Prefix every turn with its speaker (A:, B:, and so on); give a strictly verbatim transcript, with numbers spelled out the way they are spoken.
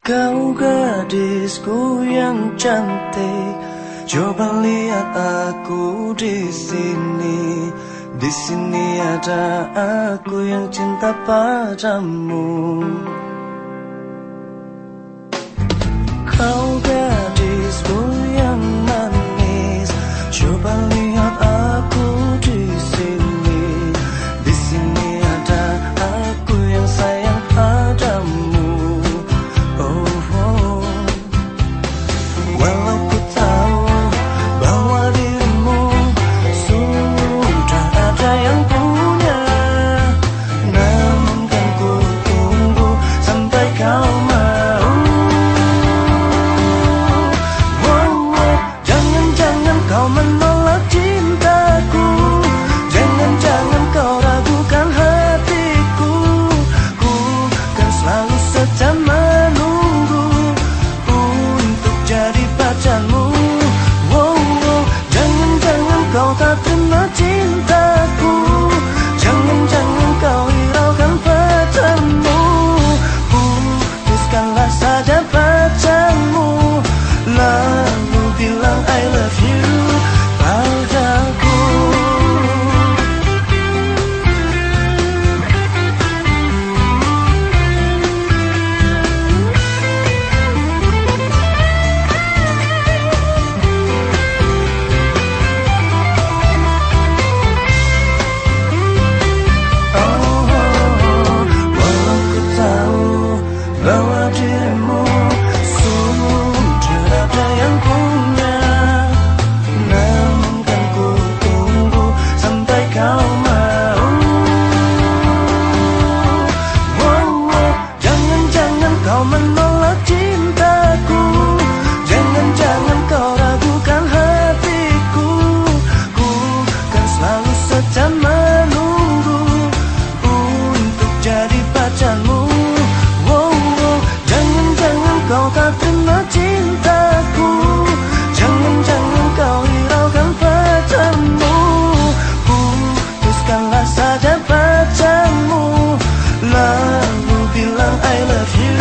A: Kau gadisku yang cantik, coba lihat aku di sini. Di sini ada aku yang cinta padamu. Kau gadisku yang manis, coba lihat aku di sini. Di sini ada aku yang sayang padamu. Walau ku tahu bahwa dirimu sudah ada yang punya, namun kan ku tunggu sampai kau mau. Wow, wow. Jangan-jangan kau menolak cintaku, jangan-jangan kau ragukan hatiku. Ku kan selalu setia menunggu untuk jadi pacarmu. Wow, wow. Jangan-jangan kau tak terima cintaku, jangan-jangan kau hiraukan pacarmu. Putuskanlah saja pacarmu, lalu bilang I love you padaku. Bahwa dirimu sudah ada yang punya, namun kan ku tunggu sampai kau mau. Wow, wow. Jangan-jangan kau menolak cintaku, jangan-jangan kau ragukan hatiku. Ku kan selalu setia menunggu untuk jadi pacarmu. Kau tak terima cintaku, jangan-jangan kau hiraukan pacarmu. Putuskanlah saja pacarmu, lalu bilang I love you.